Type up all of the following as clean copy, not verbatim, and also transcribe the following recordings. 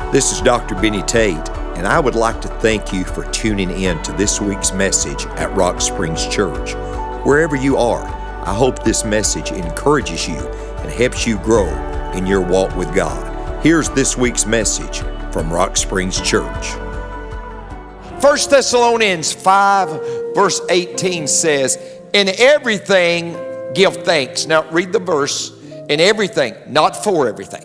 This is Dr. Benny Tate, and I would like to thank you for tuning in to this week's message at Rock Springs Church. Wherever you are, I hope this message encourages you and helps you grow in your walk with God. Here's this week's message from Rock Springs Church. 1 Thessalonians 5 verse 18 says, "In everything give thanks." Now read the verse. In everything, not for everything.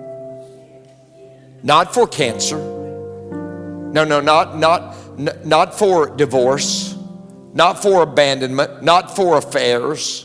Not for cancer. No, not for divorce. Not for abandonment. Not for affairs.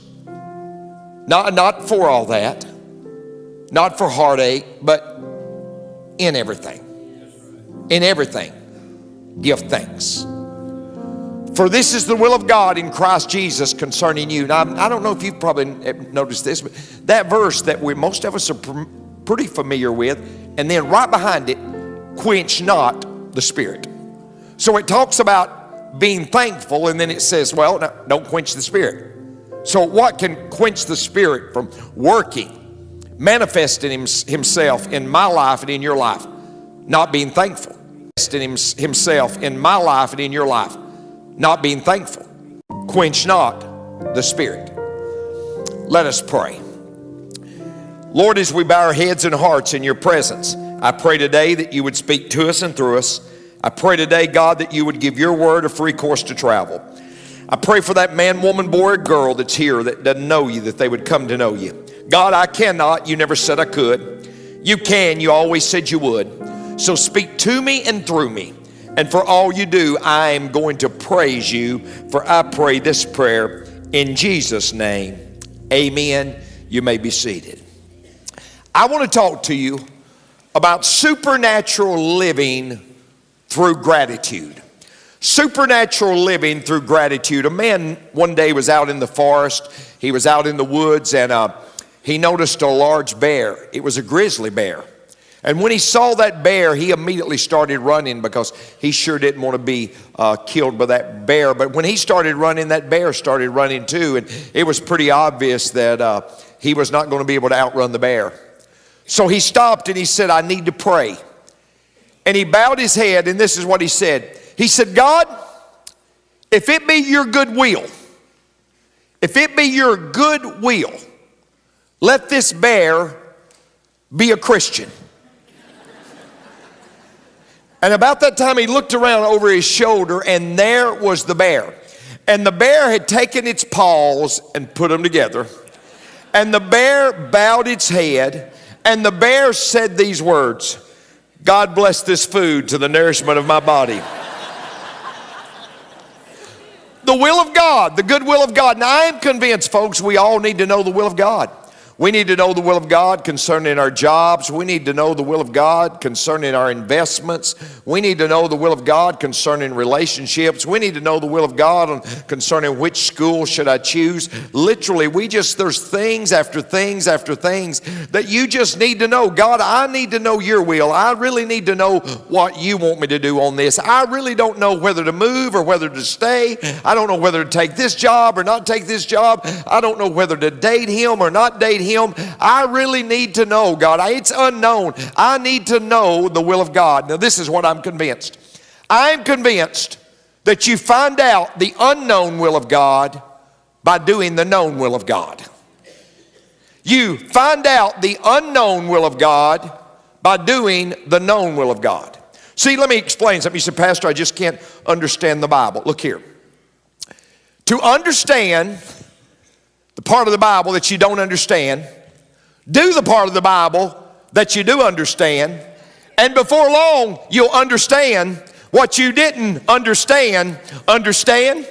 Not for all that. Not for heartache, but in everything. In everything, give thanks. For this is the will of God in Christ Jesus concerning you. Now, I don't know if you've probably noticed this, but that verse that most of us are pretty familiar with, and then right behind it, quench not the Spirit. So it talks about being thankful, and then it says, well, no, don't quench the Spirit. So what can quench the Spirit from working, manifesting himself in my life and in your life? Not being thankful. Manifesting himself in my life and in your life. Not being thankful. Quench not the Spirit. Let us pray. Lord, as we bow our heads and hearts in your presence, I pray today that you would speak to us and through us. I pray today, God, that you would give your word a free course to travel. I pray for that man, woman, boy, or girl that's here that doesn't know you, that they would come to know you. God, I cannot. You never said I could. You can. You always said you would. So speak to me and through me. And for all you do, I am going to praise you, for I pray this prayer in Jesus' name. Amen. You may be seated. I want to talk to you about supernatural living through gratitude. Supernatural living through gratitude. A man one day was out in the forest. He was out in the woods, and he noticed a large bear. It was a grizzly bear. And when he saw that bear, he immediately started running because he sure didn't want to be killed by that bear. But when he started running, that bear started running too. And it was pretty obvious that he was not going to be able to outrun the bear. So he stopped and he said, I need to pray. And he bowed his head, and this is what he said. He said, God, if it be your good will, let this bear be a Christian. And about that time, he looked around over his shoulder, and there was the bear. And the bear had taken its paws and put them together. And the bear bowed its head, and the bear said these words, God bless this food to the nourishment of my body. The will of God, the good will of God. Now, I am convinced, folks, we all need to know the will of God. We need to know the will of God concerning our jobs. We need to know the will of God concerning our investments. We need to know the will of God concerning relationships. We need to know the will of God concerning which school should I choose. Literally, there's things after things after things that you just need to know. God, I need to know your will. I really need to know what you want me to do on this. I really don't know whether to move or whether to stay. I don't know whether to take this job or not take this job. I don't know whether to date him or not date him. I really need to know, God. It's unknown. I need to know the will of God. Now, this is what I'm convinced. I'm convinced that you find out the unknown will of God by doing the known will of God. You find out the unknown will of God by doing the known will of God. See, let me explain something. You said, Pastor, I just can't understand the Bible. Look here. To understand the part of the Bible that you don't understand, do the part of the Bible that you do understand, and before long, you'll understand what you didn't understand. Understand?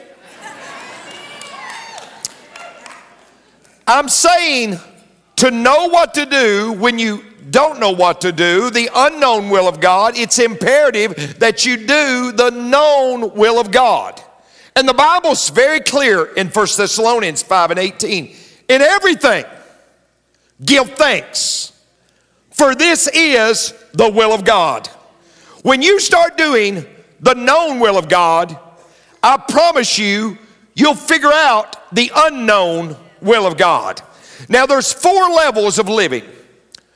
I'm saying to know what to do when you don't know what to do, the unknown will of God, it's imperative that you do the known will of God. And the Bible's very clear in 1 Thessalonians 5 and 18. In everything, give thanks, for this is the will of God. When you start doing the known will of God, I promise you, you'll figure out the unknown will of God. Now, there's 4 levels of living.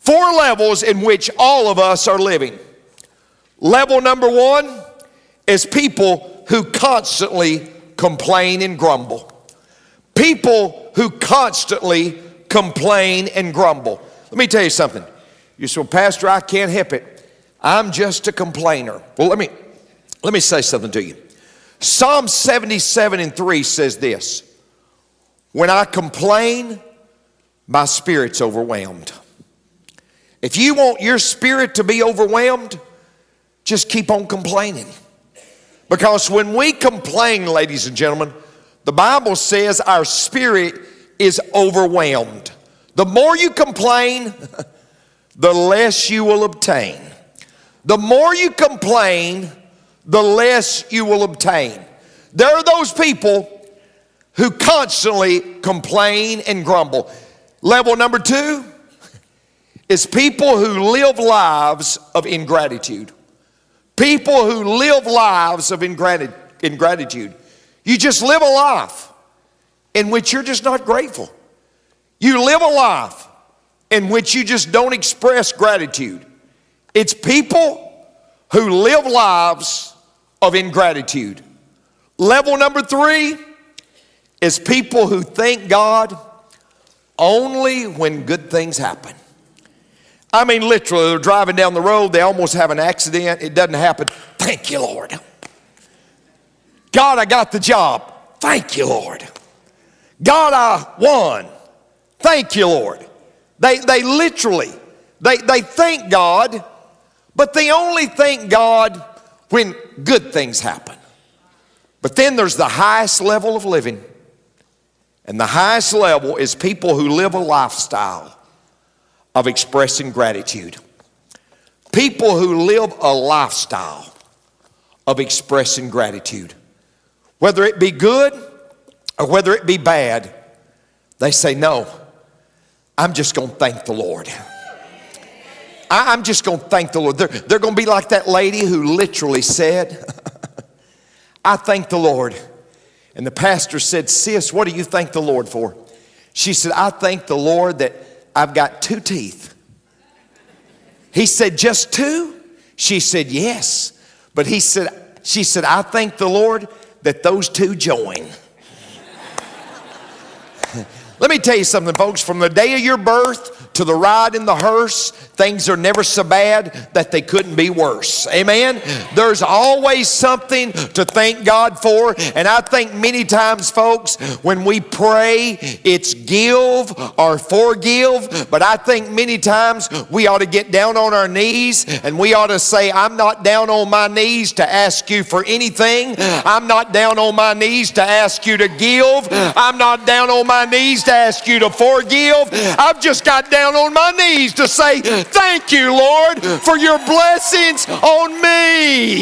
4 levels in which all of us are living. Level number 1 is people who constantly complain and grumble. People who constantly complain and grumble. Let me tell you something. You say, well, Pastor, I can't help it. I'm just a complainer. Well, let me say something to you. Psalm 77:3 says this: when I complain, my spirit's overwhelmed. If you want your spirit to be overwhelmed, just keep on complaining. Because when we complain, ladies and gentlemen, the Bible says our spirit is overwhelmed. The more you complain, the less you will obtain. The more you complain, the less you will obtain. There are those people who constantly complain and grumble. Level number 2 is people who live lives of ingratitude. People who live lives of ingratitude. You just live a life in which you're just not grateful. You live a life in which you just don't express gratitude. It's people who live lives of ingratitude. Level number 3 is people who thank God only when good things happen. I mean, literally, they're driving down the road, they almost have an accident, it doesn't happen. Thank you, Lord. God, I got the job. Thank you, Lord. God, I won. Thank you, Lord. They literally thank God, but they only thank God when good things happen. But then there's the highest level of living. And the highest level is people who live a lifestyle of expressing gratitude. People who live a lifestyle of expressing gratitude. Whether it be good or whether it be bad, they say, no, I'm just going to thank the Lord. I'm just going to thank the Lord. They're going to be like that lady who literally said, I thank the Lord. And the pastor said, sis, what do you thank the Lord for? She said, I thank the Lord that I've got 2 teeth. He said, just 2? She said, yes. But she said, I thank the Lord that those 2 join. Let me tell you something, folks. From the day of your birth to the ride in the hearse, things are never so bad that they couldn't be worse. Amen? There's always something to thank God for. And I think many times, folks, when we pray, it's give or forgive. But I think many times we ought to get down on our knees and we ought to say, I'm not down on my knees to ask you for anything. I'm not down on my knees to ask you to give. I'm not down on my knees to ask you to forgive. I've just got down on my knees to say, thank you, Lord, for your blessings on me.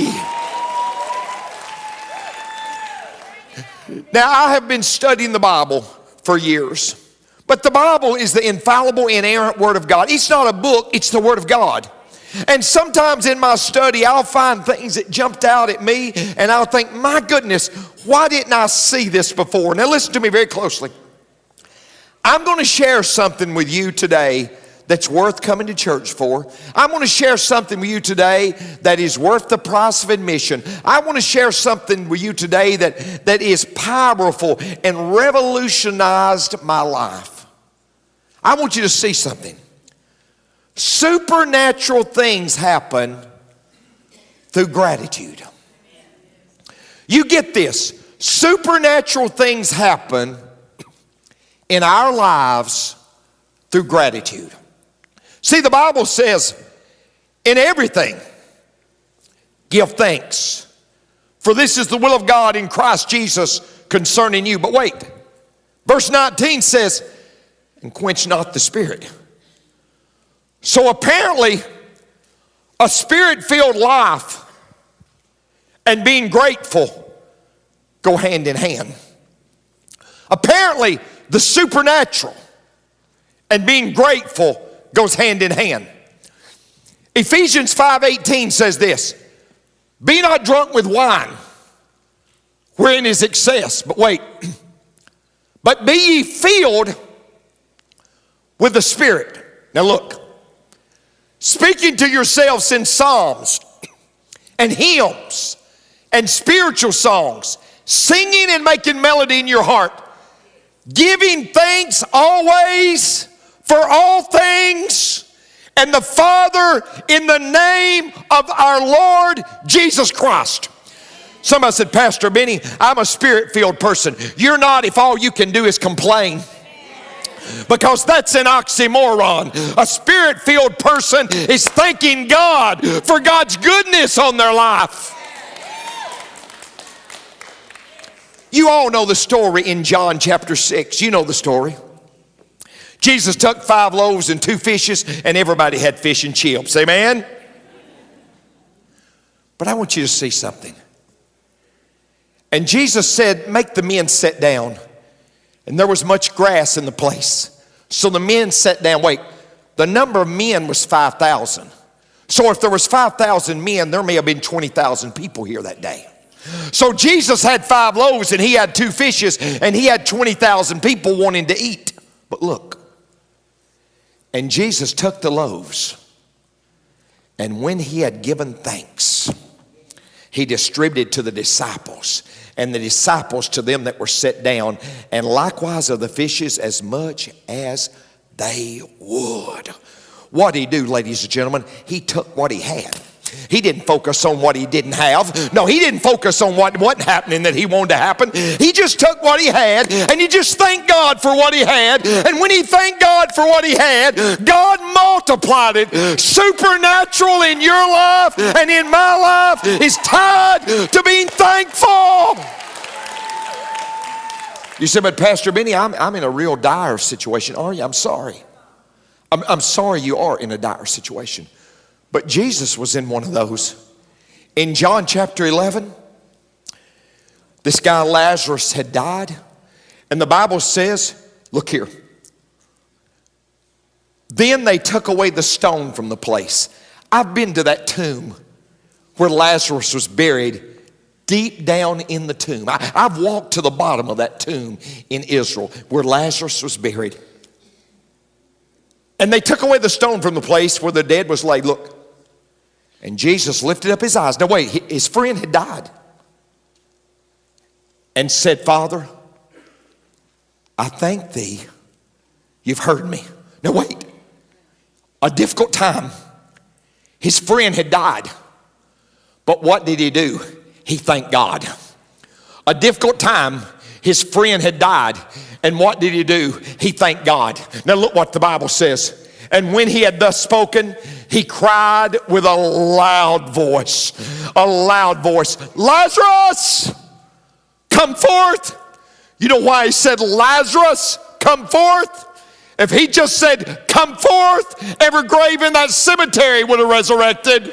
Now, I have been studying the Bible for years, but the Bible is the infallible, inerrant Word of God. It's not a book, it's the Word of God. And sometimes in my study, I'll find things that jumped out at me, and I'll think, my goodness, why didn't I see this before? Now, listen to me very closely. I'm going to share something with you today that's worth coming to church for. I'm going to share something with you today that is worth the price of admission. I want to share something with you today that is powerful and revolutionized my life. I want you to see something. Supernatural things happen through gratitude. You get this. Supernatural things happen in our lives through gratitude. See, the Bible says, in everything, give thanks, for this is the will of God in Christ Jesus concerning you. But wait, verse 19 says, and quench not the spirit. So apparently, a spirit-filled life and being grateful go hand in hand. Apparently, the supernatural and being grateful goes hand in hand. Ephesians 5:18 says this, be not drunk with wine, wherein is excess. But wait, but be ye filled with the Spirit. Now look, speaking to yourselves in psalms and hymns and spiritual songs, singing and making melody in your heart, giving thanks always for all things, and the Father in the name of our Lord Jesus Christ. Somebody said, Pastor Benny, I'm a spirit-filled person. You're not if all you can do is complain. Because that's an oxymoron. A spirit-filled person is thanking God for God's goodness on their life. You all know the story in John chapter 6. You know the story. Jesus took 5 loaves and 2 fishes, and everybody had fish and chips. Amen? But I want you to see something. And Jesus said, make the men sit down. And there was much grass in the place. So the men sat down. Wait, the number of men was 5,000. So if there was 5,000 men, there may have been 20,000 people here that day. So Jesus had 5 loaves and he had 2 fishes and he had 20,000 people wanting to eat. But look, and Jesus took the loaves, and when he had given thanks, he distributed to the disciples, and the disciples to them that were set down, and likewise of the fishes as much as they would. What did he do, ladies and gentlemen? He took what he had. He didn't focus on what he didn't have. No, he didn't focus on what wasn't happening that he wanted to happen. He just took what he had and he just thanked God for what he had. And when he thanked God for what he had, God multiplied it. Supernatural in your life and in my life is tied to being thankful. You said, but Pastor Benny, I'm in a real dire situation. Are you? I'm sorry. I'm sorry you are in a dire situation. But Jesus was in one of those. In John chapter 11, this guy Lazarus had died. And the Bible says, look here. Then they took away the stone from the place. I've been to that tomb where Lazarus was buried, deep down in the tomb. I've walked to the bottom of that tomb in Israel where Lazarus was buried. And they took away the stone from the place where the dead was laid. Look. And Jesus lifted up his eyes. Now wait, his friend had died. And said, Father, I thank thee. You've heard me. Now wait. A difficult time. His friend had died. But what did he do? He thanked God. A difficult time. His friend had died. And what did he do? He thanked God. Now look what the Bible says. And when he had thus spoken, he cried with a loud voice, Lazarus, come forth. You know why he said, Lazarus, come forth? If he just said, come forth, every grave in that cemetery would have resurrected.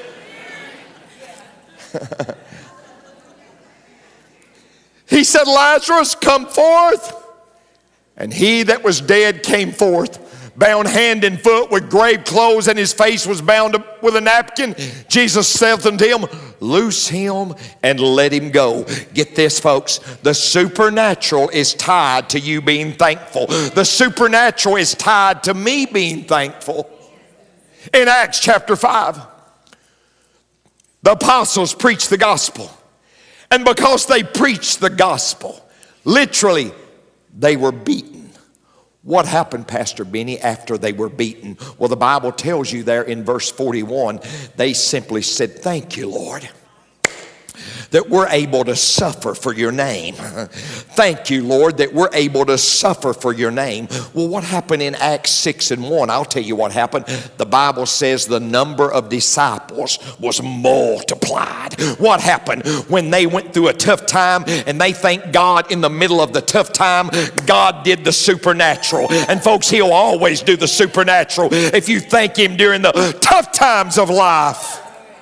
He said, Lazarus, come forth. And he that was dead came forth, bound hand and foot with grave clothes, and his face was bound up with a napkin. Jesus said unto him, loose him and let him go. Get this, folks. The supernatural is tied to you being thankful. The supernatural is tied to me being thankful. In Acts chapter 5, the apostles preached the gospel. And because they preached the gospel, literally, they were beaten. What happened, Pastor Benny, after they were beaten? Well, the Bible tells you there in verse 41, they simply said, thank you, Lord, that we're able to suffer for your name. Thank you, Lord, that we're able to suffer for your name. Well, what happened in Acts 6:1? I'll tell you what happened. The Bible says the number of disciples was multiplied. What happened when they went through a tough time and they thanked God in the middle of the tough time? God did the supernatural. And folks, he'll always do the supernatural if you thank him during the tough times of life.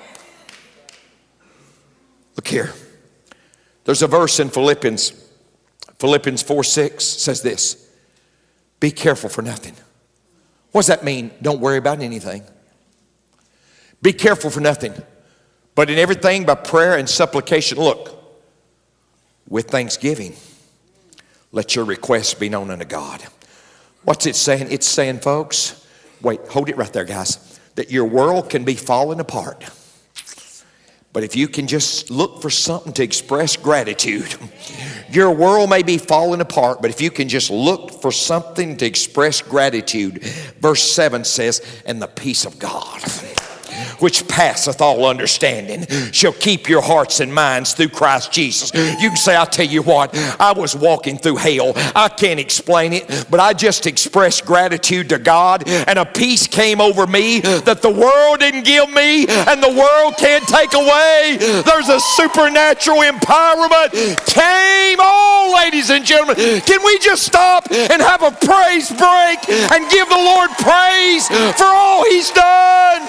Look here. There's a verse in Philippians 4:6 says this. Be careful for nothing. What does that mean? Don't worry about anything. Be careful for nothing. But in everything by prayer and supplication, look, with thanksgiving, let your requests be known unto God. What's it saying? It's saying, folks, wait, hold it right there, guys. that your world can be falling apart. But if you can just look for something to express gratitude, your world may be falling apart, but if you can just look for something to express gratitude, verse 7 says, and the peace of God, which passeth all understanding, shall keep your hearts and minds through Christ Jesus. You can say, I'll tell you what, I was walking through hell. I can't explain it, but I just expressed gratitude to God, and a peace came over me that the world didn't give me and the world can't take away. There's a supernatural empowerment came on, ladies and gentlemen. Can we just stop and have a praise break and give the Lord praise for all He's done?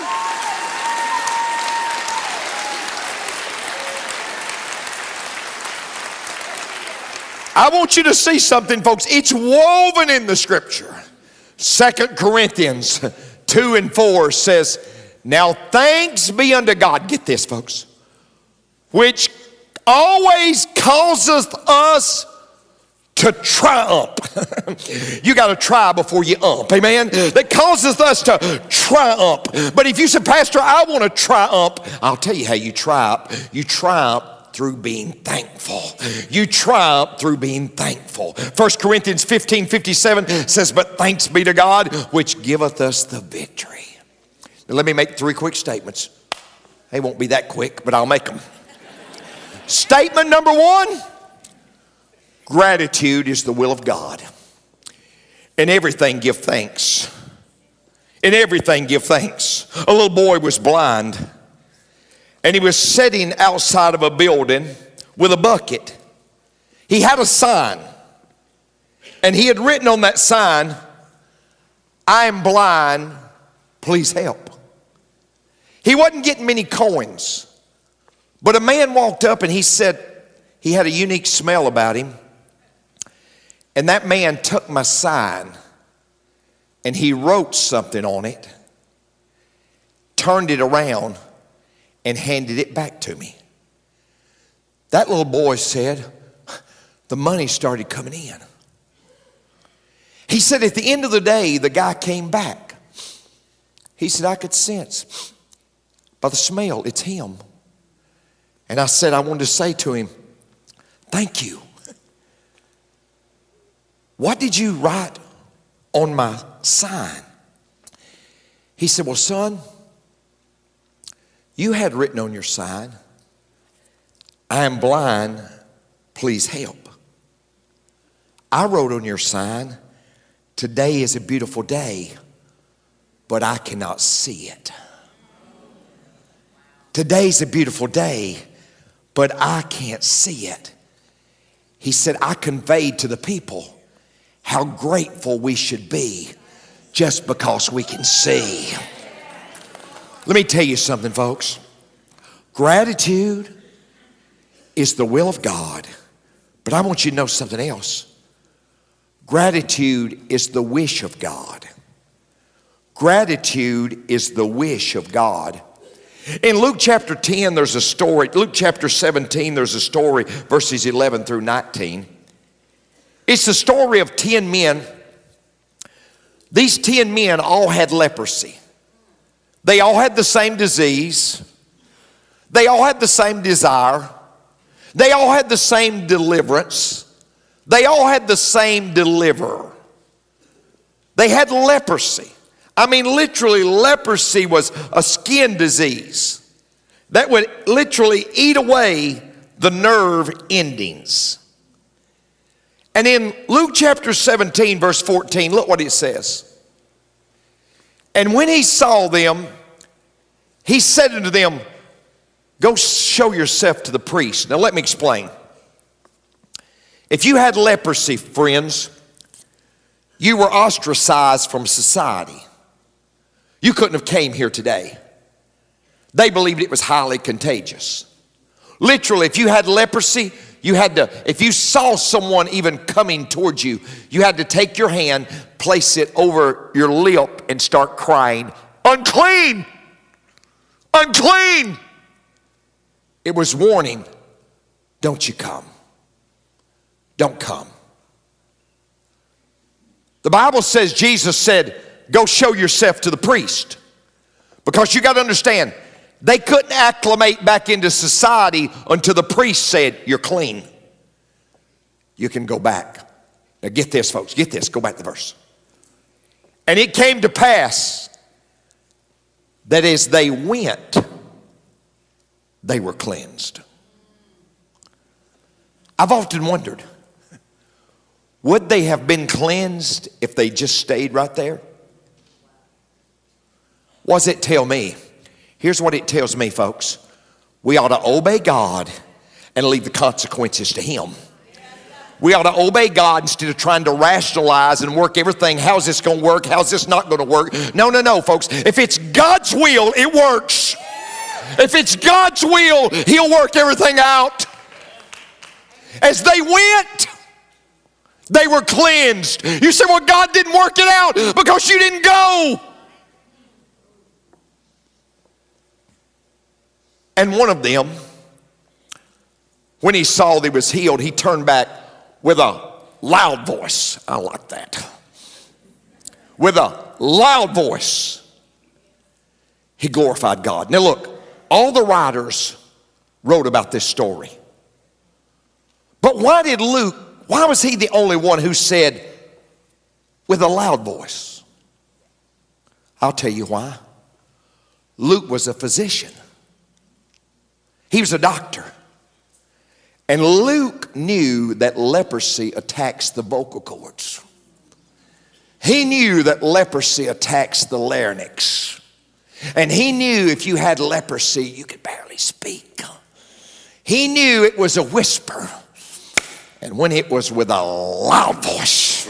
I want you to see something, folks. It's woven in the Scripture. 2 Corinthians 2 and 4 says, now thanks be unto God. Get this, folks. Which always causeth us to triumph. You got to try before you amen. That causes us to triumph. But if you say, Pastor, I want to triumph, I'll tell you how you triumph. You triumph through being thankful. You triumph through being thankful. 1 Corinthians 15:57 says, but thanks be to God, which giveth us the victory. Now let me make 3 quick statements. They won't be that quick, but I'll make them. Statement number 1, gratitude is the will of God. In everything, give thanks. In everything, give thanks. A little boy was blind, and he was sitting outside of a building with a bucket. He had a sign, and he had written on that sign, I am blind, please help. He wasn't getting many coins, but a man walked up and he said he had a unique smell about him. And that man took my sign and he wrote something on it, turned it around, and handed it back to me. That little boy said, the money started coming in. He said at the end of the day, the guy came back. He said, I could sense by the smell, it's him. And I said, I wanted to say to him, thank you. What did you write on my sign? He said, well, son, you had written on your sign, I am blind, please help. I wrote on your sign, today is a beautiful day, but I cannot see it. Today's a beautiful day, but I can't see it. He said, I conveyed to the people how grateful we should be just because we can see. Let me tell you something, folks. Gratitude is the will of God, but I want you to know something else. Gratitude is the wish of God. Gratitude is the wish of God. In Luke chapter 10, there's a story. Luke chapter 17, there's a story, verses 11 through 19. It's the story of 10 men. These 10 men all had leprosy. They all had the same disease. They all had the same desire. They all had the same deliverance. They all had the same deliverer. They had leprosy. I mean, literally, leprosy was a skin disease that would literally eat away the nerve endings. And in Luke chapter 17, verse 14, look what it says. And when he saw them, he said unto them, go show yourself to the priest. Now let me explain. If you had leprosy, friends, you were ostracized from society. You couldn't have came here today. They believed it was highly contagious. Literally, if you had leprosy, you had to, if you saw someone even coming towards you, you had to take your hand, place it over your lip, and start crying, unclean, unclean. It was warning, don't you come. Don't come. The Bible says, Jesus said, go show yourself to the priest. Because you got to understand, they couldn't acclimate back into society until the priest said, you're clean. You can go back. Now get this, folks. Get this. Go back to the verse. And it came to pass that as they went, they were cleansed. I've often wondered, would they have been cleansed if they just stayed right there? What does it tell me? Here's what it tells me, folks. We ought to obey God and leave the consequences to Him. We ought to obey God instead of trying to rationalize and work everything. How's this going to work? How's this not going to work? No, folks. If it's God's will, it works. If it's God's will, He'll work everything out. As they went, they were cleansed. You say, well, God didn't work it out because you didn't go. And one of them, when he saw that he was healed, he turned back with a loud voice. I like that. With a loud voice, he glorified God. Now look, all the writers wrote about this story. But why was he the only one who said with a loud voice? I'll tell you why. Luke was a physician. He was a doctor. And Luke knew that leprosy attacks the vocal cords. He knew that leprosy attacks the larynx. And he knew if you had leprosy, you could barely speak. He knew it was a whisper. And when it was with a loud voice,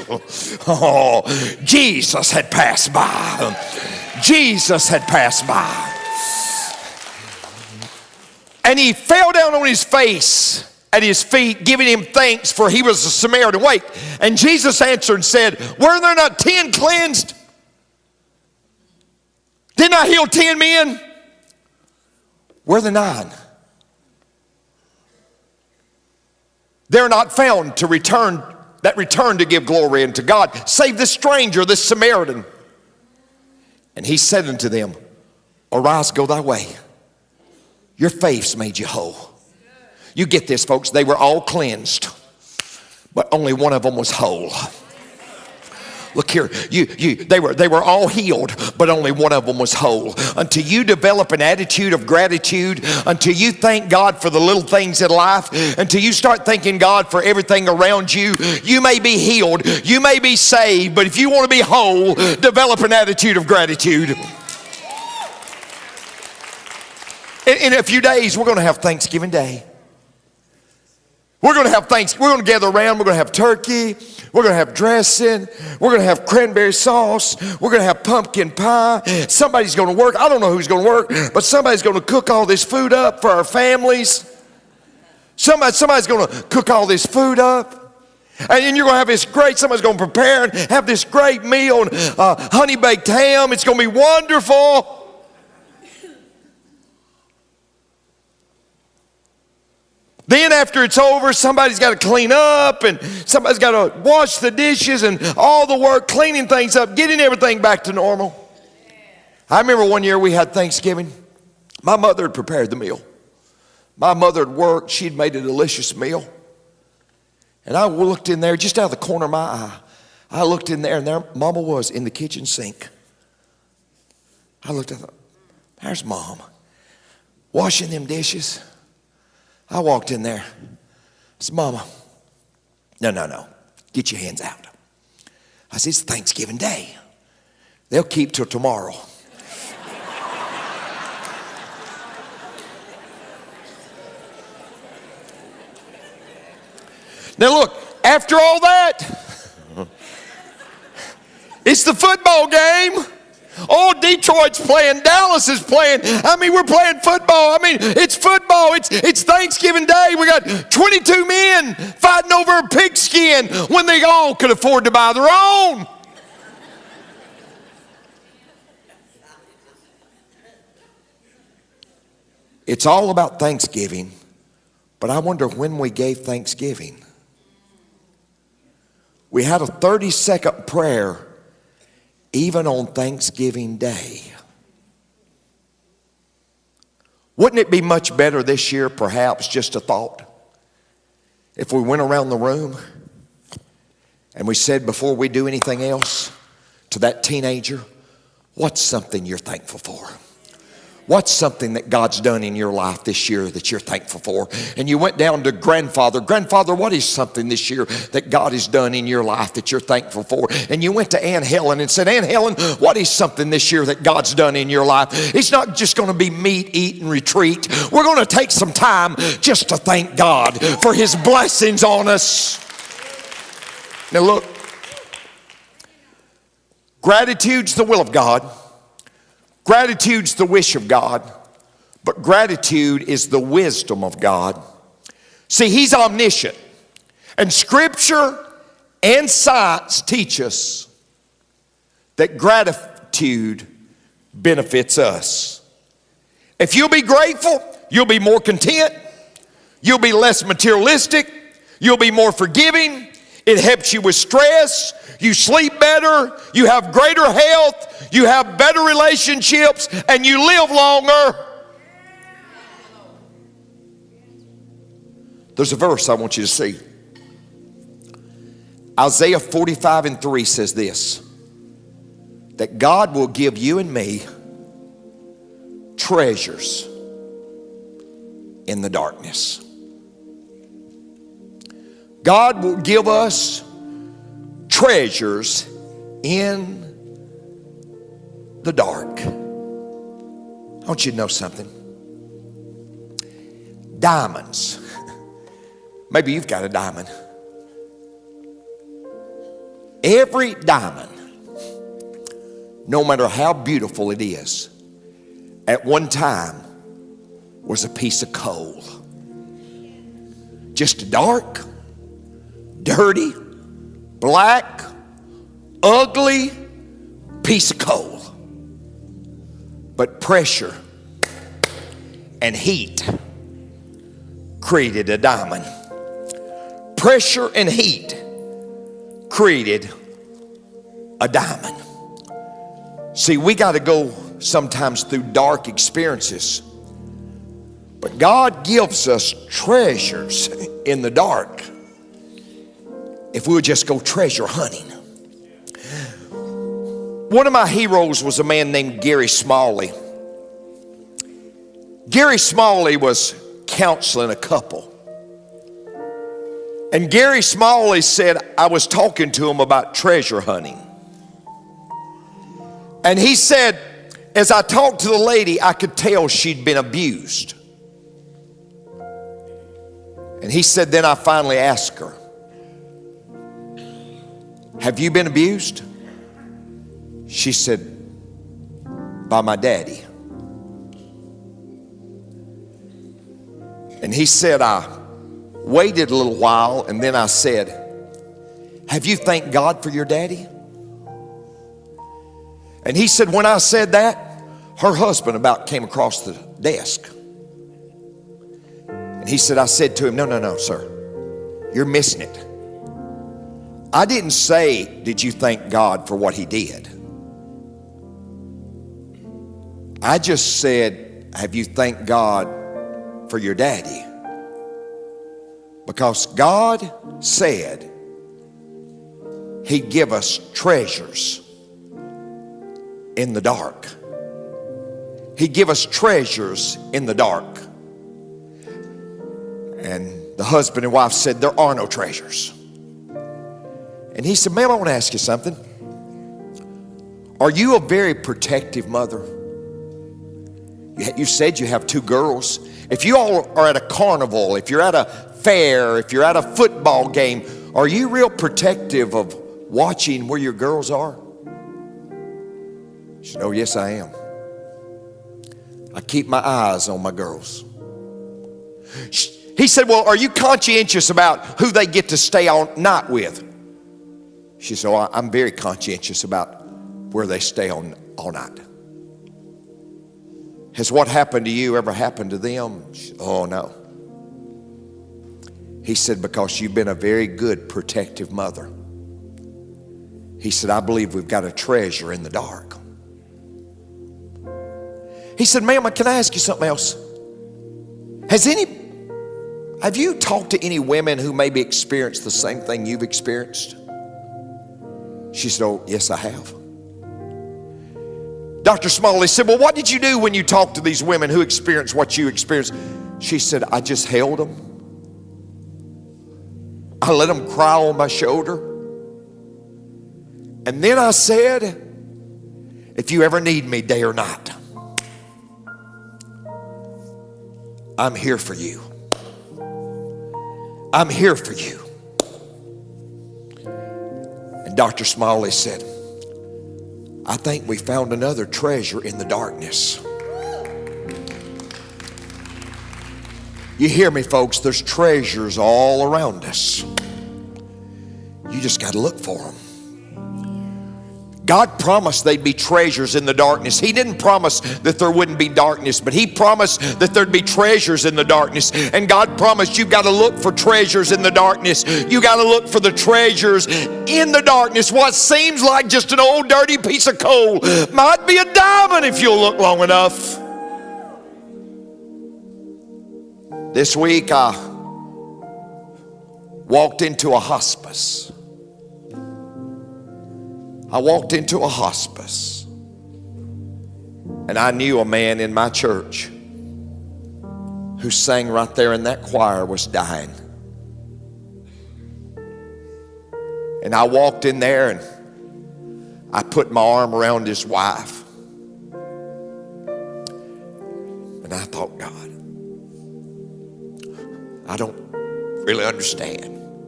Jesus had passed by. Jesus had passed by. And he fell down on his face at his feet, giving him thanks, for he was a Samaritan. Wait, and Jesus answered and said, were there not 10 cleansed? Didn't I heal 10 men? Where are the 9? They're not found to return to give glory unto God, save this stranger, this Samaritan. And he said unto them, arise, go thy way. Your faith's made you whole. You get this, folks. They were all cleansed, but only one of them was whole. Look here, they were all healed, but only one of them was whole. Until you develop an attitude of gratitude, until you thank God for the little things in life, until you start thanking God for everything around you, you may be healed, you may be saved, but if you want to be whole, develop an attitude of gratitude. In a few days, we're going to have Thanksgiving Day. We're going to have Thanksgiving. We're going to gather around. We're going to have turkey. We're going to have dressing. We're going to have cranberry sauce. We're going to have pumpkin pie. Somebody's going to work. I don't know who's going to work, but somebody's going to cook all this food up for our families. Somebody's going to cook all this food up. And then you're going to have this great, somebody's going to prepare and have this great meal and honey baked ham. It's going to be wonderful. Then after it's over, somebody's got to clean up and somebody's got to wash the dishes and all the work, cleaning things up, getting everything back to normal. I remember one year we had Thanksgiving. My mother had prepared the meal. My mother had worked. She'd made a delicious meal. And I looked in there just out of the corner of my eye. I looked in there and there Mama was in the kitchen sink. I looked and I thought, there's Mom washing them dishes. I walked in there. I said, Mama, no. Get your hands out. I said, it's Thanksgiving Day. They'll keep till tomorrow. Now look, after all that, it's the football game. Oh, Detroit's playing. Dallas is playing. I mean, we're playing football. I mean, it's football. It's Thanksgiving Day. We got 22 men fighting over a pigskin when they all could afford to buy their own. It's all about Thanksgiving, but I wonder when we gave Thanksgiving. We had a 30-second prayer even on Thanksgiving Day. Wouldn't it be much better this year, perhaps, just a thought, if we went around the room and we said before we do anything else to that teenager, what's something you're thankful for? What's something that God's done in your life this year that you're thankful for? And you went down to grandfather. Grandfather, what is something this year that God has done in your life that you're thankful for? And you went to Aunt Helen and said, Aunt Helen, what is something this year that God's done in your life? It's not just going to be meet, eat, and retreat. We're going to take some time just to thank God for His blessings on us. Now look, gratitude's the will of God. Gratitude's the wish of God, but gratitude is the wisdom of God. See, He's omniscient, and Scripture and science teach us that gratitude benefits us. If you'll be grateful, you'll be more content, you'll be less materialistic, you'll be more forgiving. It helps you with stress. You sleep better. You have greater health. You have better relationships. And you live longer. There's a verse I want you to see. Isaiah 45:3 says this, that God will give you and me treasures in the darkness. God will give us treasures in the dark. I want you to know something. Diamonds. Maybe you've got a diamond. Every diamond, no matter how beautiful it is, at one time was a piece of coal. Just dark, dirty, black, ugly piece of coal. But pressure and heat created a diamond. Pressure and heat created a diamond. See, we got to go sometimes through dark experiences, but God gives us treasures in the dark if we would just go treasure hunting. One of my heroes was a man named Gary Smalley. Gary Smalley was counseling a couple. And Gary Smalley said, I was talking to him about treasure hunting. And he said, as I talked to the lady, I could tell she'd been abused. And he said, then I finally asked her, have you been abused? She said, by my daddy. And he said, I waited a little while and then I said, have you thanked God for your daddy? And he said, when I said that, her husband about came across the desk. And he said, I said to him, no, sir, you're missing it. I didn't say, did you thank God for what he did? I just said, have you thanked God for your daddy? Because God said He'd give us treasures in the dark. He'd give us treasures in the dark. And the husband and wife said, there are no treasures. And he said, ma'am, I want to ask you something. Are you a very protective mother? You said you have 2 girls. If you all are at a carnival, if you're at a fair, if you're at a football game, are you real protective of watching where your girls are? She said, oh, yes, I am. I keep my eyes on my girls. He said, well, are you conscientious about who they get to stay all night with? She said, oh, I'm very conscientious about where they stay all night. Has what happened to you ever happened to them? She said, oh, no. He said, because you've been a very good protective mother. He said, I believe we've got a treasure in the dark. He said, ma'am, can I ask you something else? Have you talked to any women who maybe experienced the same thing you've experienced? She said, oh, yes, I have. Dr. Smalley said, well, what did you do when you talked to these women who experienced what you experienced? She said, I just held them. I let them cry on my shoulder. And then I said, if you ever need me day or night, I'm here for you. I'm here for you. And Dr. Smalley said, I think we found another treasure in the darkness. You hear me, folks? There's treasures all around us. You just got to look for them. God promised they'd be treasures in the darkness. He didn't promise that there wouldn't be darkness, but He promised that there'd be treasures in the darkness. And God promised you've got to look for treasures in the darkness. You got to look for the treasures in the darkness. What seems like just an old dirty piece of coal might be a diamond if you'll look long enough. This week I walked into a hospice. And I knew a man in my church who sang right there in that choir was dying. And I walked in there and I put my arm around his wife. And I thought, God, I don't really understand.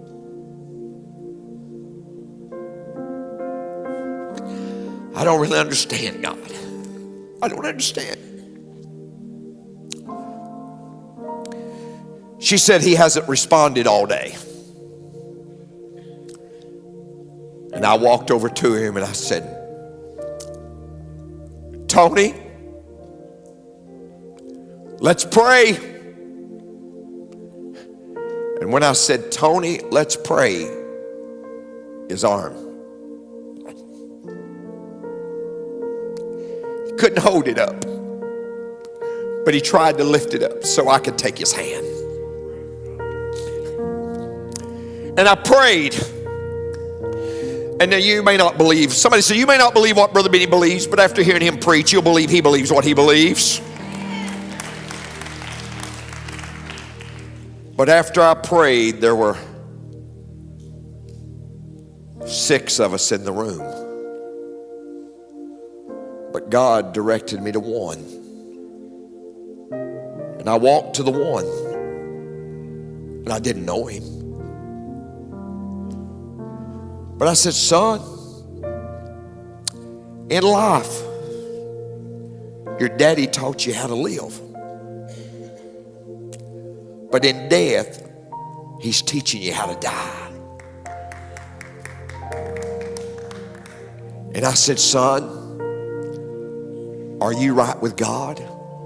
I don't really understand, God. I don't understand. She said he hasn't responded all day. And I walked over to him and I said, Tony, let's pray. And when I said, Tony, let's pray, his arm, couldn't hold it up, but he tried to lift it up so I could take his hand. And I prayed. And now you may not believe, somebody said, you may not believe what Brother Benny believes, but after hearing him preach, you'll believe he believes what he believes. But after I prayed, there were 6 of us in the room. But God directed me to one. And I walked to the one. And I didn't know him. But I said, son, in life, your daddy taught you how to live. But in death, he's teaching you how to die. And I said, son, are you right with God?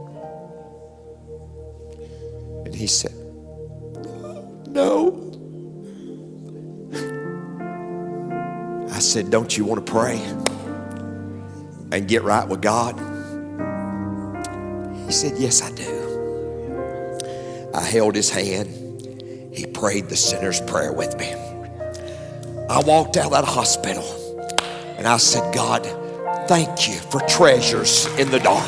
And he said, no. I said, don't you want to pray and get right with God? He said, yes, I do. I held his hand. He prayed the sinner's prayer with me. I walked out of that hospital and I said, God, thank you for treasures in the dark.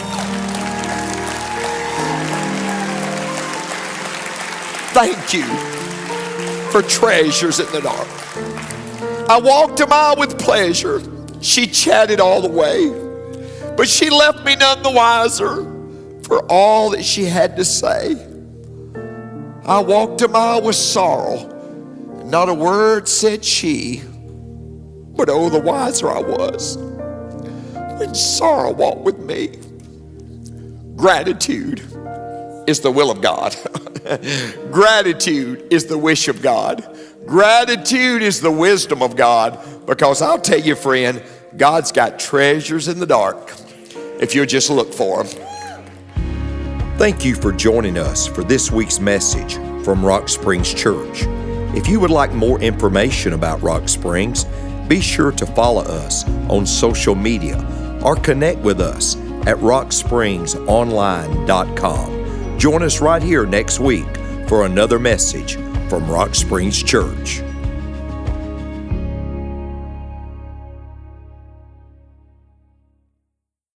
Thank you for treasures in the dark. I walked a mile with pleasure. She chatted all the way, but she left me none the wiser for all that she had to say. I walked a mile with sorrow. Not a word said she, but oh, the wiser I was when sorrow walked with me. Gratitude is the will of God. Gratitude is the wish of God. Gratitude is the wisdom of God. Because I'll tell you, friend, God's got treasures in the dark if you'll just look for them. Thank you for joining us for this week's message from Rock Springs Church. If you would like more information about Rock Springs, be sure to follow us on social media or connect with us at rockspringsonline.com. Join us right here next week for another message from Rock Springs Church.